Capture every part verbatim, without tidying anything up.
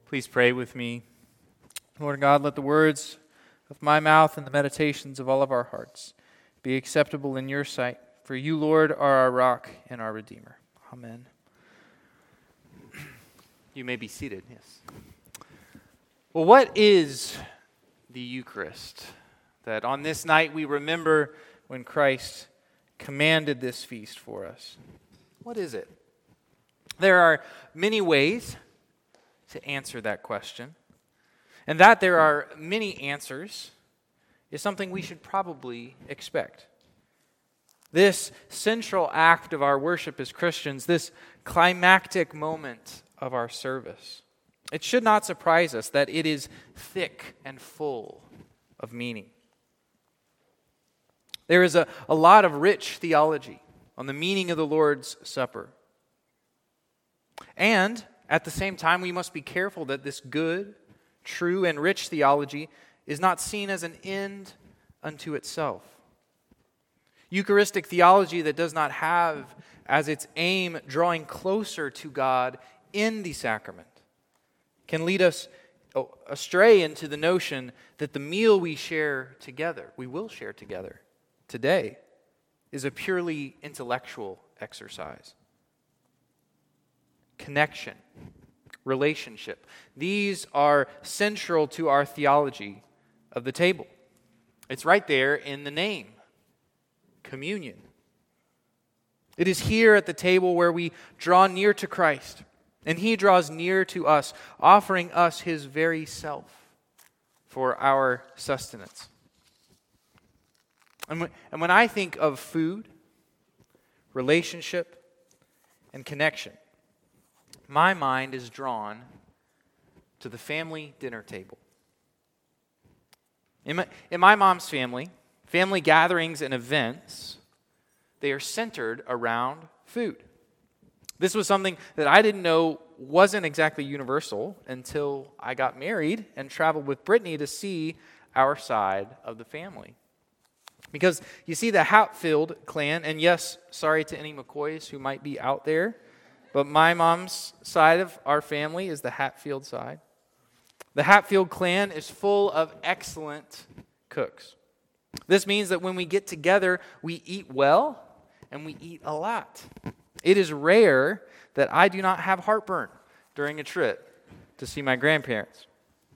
Please pray with me. Lord God, let the words of my mouth and the meditations of all of our hearts be acceptable in your sight. For you, Lord, are our rock and our Redeemer. Amen. You may be seated, yes. Well, what is the Eucharist? That on this night we remember when Christ commanded this feast for us. What is it? There are many ways to answer that question. And that there are many answers is something we should probably expect. This central act of our worship as Christians, this climactic moment of our service, it should not surprise us that it is thick and full of meaning. There is a, a lot of rich theology on the meaning of the Lord's Supper. And at the same time, we must be careful that this good, true, and rich theology is not seen as an end unto itself. Eucharistic theology that does not have as its aim drawing closer to God in the sacrament can lead us astray into the notion that the meal we share together, we will share together today, is a purely intellectual exercise. Connection, relationship. These are central to our theology of the table. It's right there in the name, communion. It is here at the table where we draw near to Christ, and He draws near to us, offering us His very self for our sustenance. And when I think of food, relationship, and connection, my mind is drawn to the family dinner table. In my, in my mom's family, family gatherings and events, they are centered around food. This was something that I didn't know wasn't exactly universal until I got married and traveled with Brittany to see our side of the family. Because you see the Hatfield clan, and yes, sorry to any McCoys who might be out there, but my mom's side of our family is the Hatfield side. The Hatfield clan is full of excellent cooks. This means that when we get together, we eat well and we eat a lot. It is rare that I do not have heartburn during a trip to see my grandparents.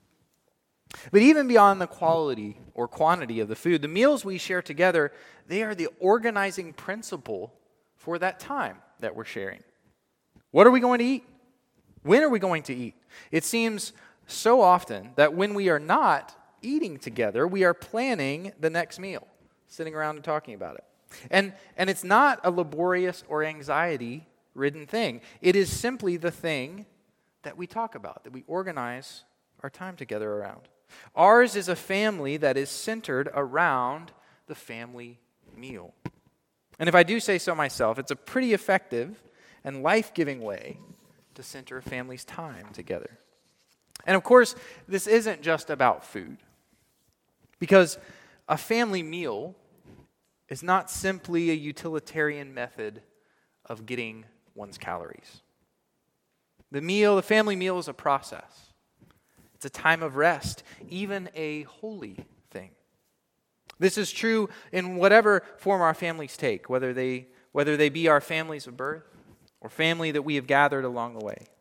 But even beyond the quality or quantity of the food, the meals we share together, they are the organizing principle for that time that we're sharing. What are we going to eat? When are we going to eat? It seems so often that when we are not eating together, we are planning the next meal, sitting around and talking about it. And, and it's not a laborious or anxiety-ridden thing. It is simply the thing that we talk about, that we organize our time together around. Ours is a family that is centered around the family meal. And if I do say so myself, it's a pretty effective and life-giving way to center a family's time together. And of course, this isn't just about food. Because a family meal is not simply a utilitarian method of getting one's calories. The meal, the family meal is a process. It's a time of rest, even a holy thing. This is true in whatever form our families take, whether they, whether they be our families of birth, or family that we have gathered along the way.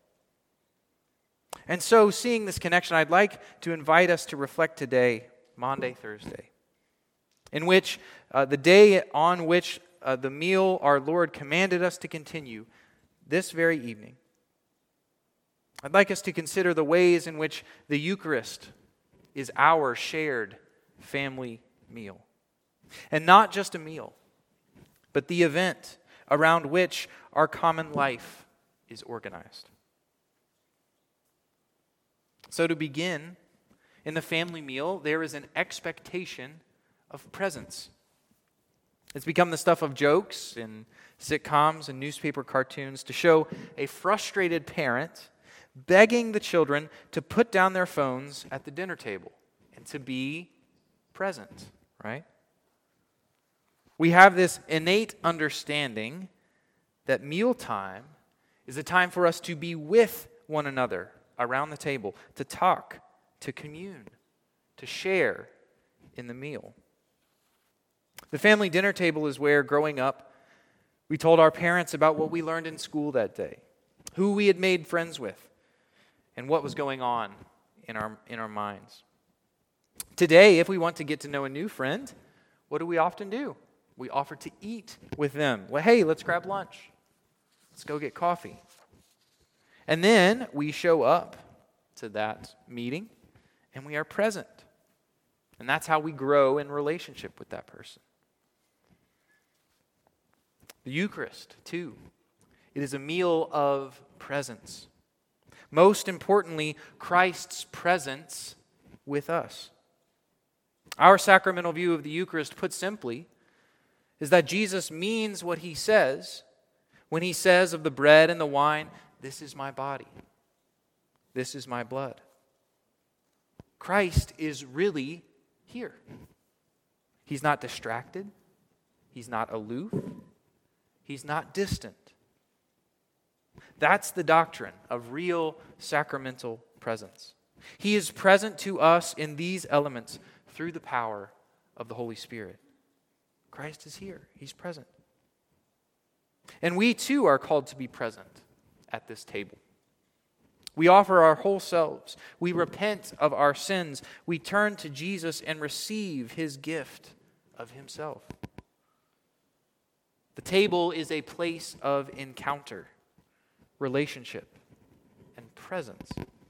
And so, seeing this connection, I'd like to invite us to reflect today, Maundy Thursday, in which uh, the day on which uh, the meal our Lord commanded us to continue this very evening. I'd like us to consider the ways in which the Eucharist is our shared family meal. And not just a meal, but the event around which our common life is organized. So to begin, in the family meal, there is an expectation of presence. It's become the stuff of jokes in sitcoms and newspaper cartoons to show a frustrated parent begging the children to put down their phones at the dinner table and to be present, right? We have this innate understanding that mealtime is a time for us to be with one another around the table to talk, to commune, to share in the meal. The family dinner table is where, growing up, we told our parents about what we learned in school that day, who we had made friends with, and what was going on in our, in our minds. Today, if we want to get to know a new friend, what do we often do? We offer to eat with them. Well, hey, let's grab lunch. Let's go get coffee. And then we show up to that meeting and we are present. And that's how we grow in relationship with that person. The Eucharist, too. It is a meal of presence. Most importantly, Christ's presence with us. Our sacramental view of the Eucharist, put simply, is that Jesus means what he says when he says of the bread and the wine, "This is my body. This is my blood." Christ is really here. He's not distracted. He's not aloof. He's not distant. That's the doctrine of real sacramental presence. He is present to us in these elements through the power of the Holy Spirit. Christ is here. He's present. And we too are called to be present at this table. We offer our whole selves. We repent of our sins. We turn to Jesus and receive his gift of himself. The table is a place of encounter, relationship, and presence.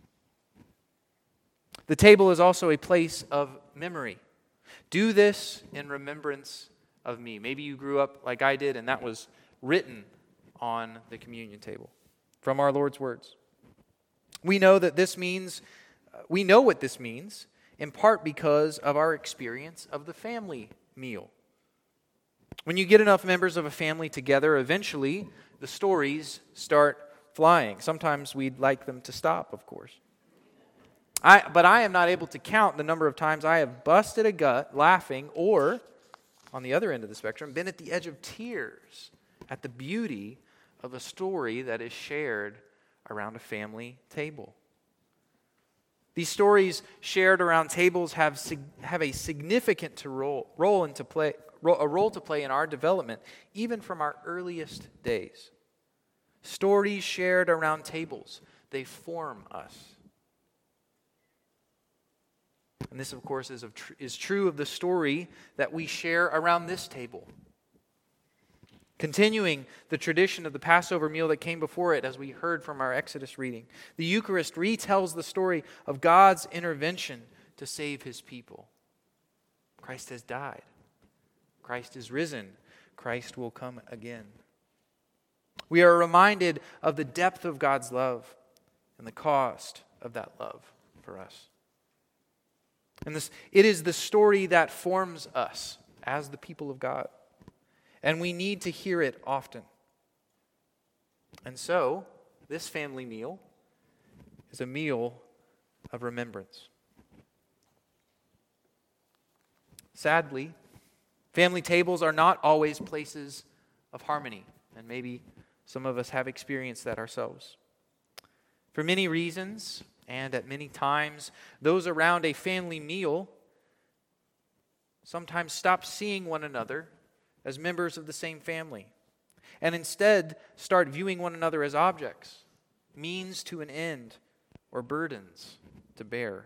The table is also a place of memory. Do this in remembrance of me. Maybe you grew up like I did, and that was written on the communion table from our Lord's words. We know that this means, we know what this means, in part because of our experience of the family meal. When you get enough members of a family together, eventually the stories start flying. Sometimes we'd like them to stop, of course. I, but I am not able to count the number of times I have busted a gut laughing or, on the other end of the spectrum, been at the edge of tears at the beauty of a story that is shared around a family table. These stories shared around tables have, have a significant to role, role into play, a role to play in our development, even from our earliest days. Stories shared around tables, they form us. And this, of course, is, of tr- is true of the story that we share around this table. Continuing the tradition of the Passover meal that came before it, as we heard from our Exodus reading, the Eucharist retells the story of God's intervention to save his people. Christ has died. Christ is risen. Christ will come again. We are reminded of the depth of God's love and the cost of that love for us. And this, it is the story that forms us as the people of God. And we need to hear it often. And so, this family meal is a meal of remembrance. Sadly, family tables are not always places of harmony. And maybe some of us have experienced that ourselves. For many reasons, and at many times, those around a family meal sometimes stop seeing one another as members of the same family, and instead start viewing one another as objects, means to an end, or burdens to bear.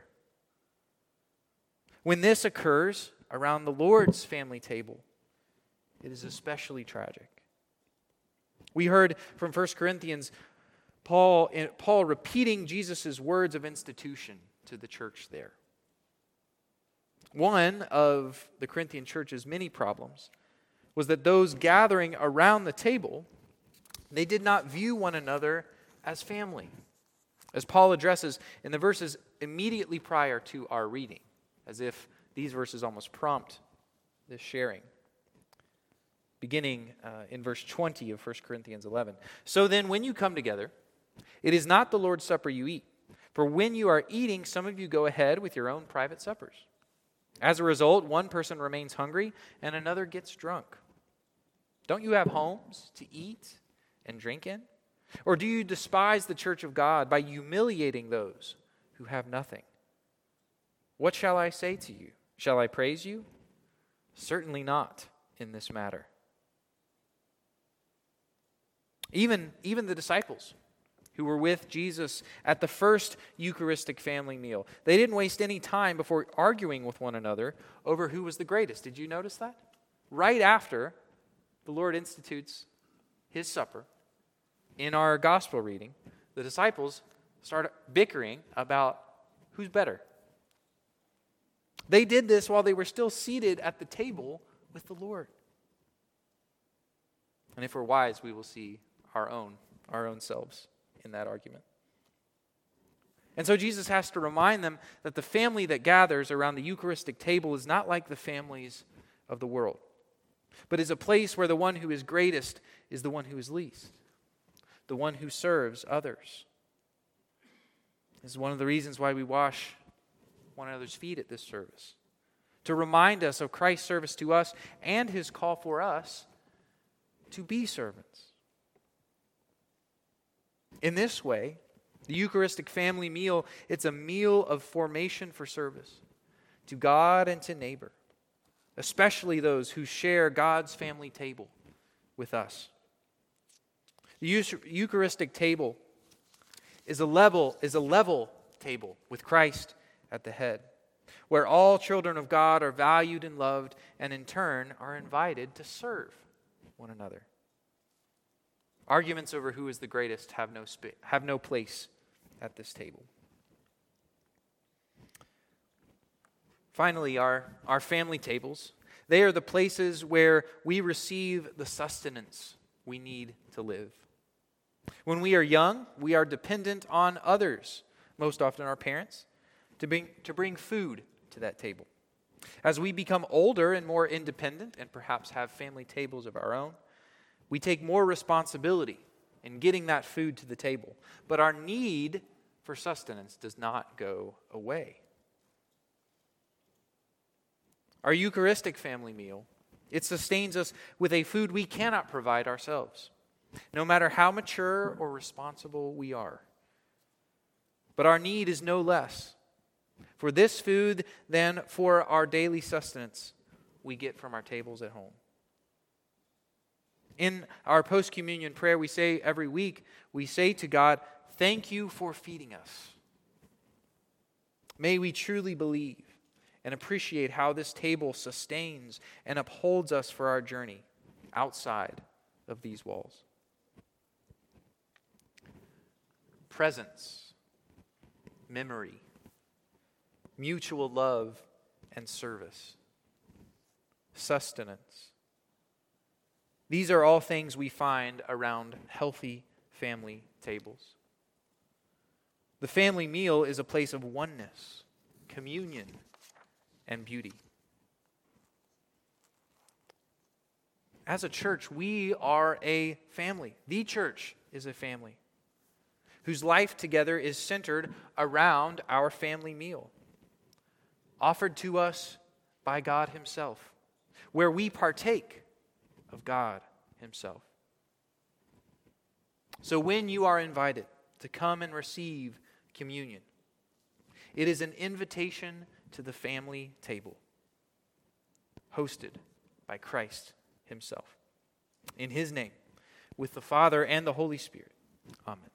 When this occurs around the Lord's family table, it is especially tragic. We heard from First Corinthians, Paul, Paul repeating Jesus' words of institution to the church there. One of the Corinthian church's many problems was that those gathering around the table, they did not view one another as family, as Paul addresses in the verses immediately prior to our reading, as if these verses almost prompt this sharing. Beginning uh, in verse twenty of First Corinthians eleven. So then, when you come together, it is not the Lord's Supper you eat. For when you are eating, some of you go ahead with your own private suppers. As a result, one person remains hungry and another gets drunk. Don't you have homes to eat and drink in? Or do you despise the church of God by humiliating those who have nothing? What shall I say to you? Shall I praise you? Certainly not in this matter. Even, even the disciples who were with Jesus at the first Eucharistic family meal, they didn't waste any time before arguing with one another over who was the greatest. Did you notice that? Right after the Lord institutes his supper, in our gospel reading, the disciples start bickering about who's better. They did this while they were still seated at the table with the Lord. And if we're wise, we will see our own, our own selves in that argument. And so Jesus has to remind them that the family that gathers around the Eucharistic table is not like the families of the world, but is a place where the one who is greatest is the one who is least, the one who serves others. This is one of the reasons why we wash one another's feet at this service, to remind us of Christ's service to us and his call for us to be servants. In this way, the Eucharistic family meal, it's a meal of formation for service to God and to neighbor, especially those who share God's family table with us. The Eucharistic table is a level, is a level table with Christ at the head, where all children of God are valued and loved, and in turn are invited to serve one another. Arguments over who is the greatest have no sp- have no place at this table. Finally, our, our family tables, they are the places where we receive the sustenance we need to live. When we are young, we are dependent on others, most often our parents, to bring, to bring food to that table. As we become older and more independent and perhaps have family tables of our own, we take more responsibility in getting that food to the table. But our need for sustenance does not go away. Our Eucharistic family meal, it sustains us with a food we cannot provide ourselves, no matter how mature or responsible we are. But our need is no less for this food than for our daily sustenance we get from our tables at home. In our post-communion prayer we say every week, we say to God, "Thank you for feeding us." May we truly believe and appreciate how this table sustains and upholds us for our journey outside of these walls. Presence, memory, mutual love and service, sustenance. These are all things we find around healthy family tables. The family meal is a place of oneness, communion, and beauty. As a church, we are a family. The church is a family whose life together is centered around our family meal, offered to us by God himself, where we partake of God himself. So when you are invited to come and receive communion, it is an invitation to the family table, hosted by Christ himself. In his name, with the Father and the Holy Spirit. Amen.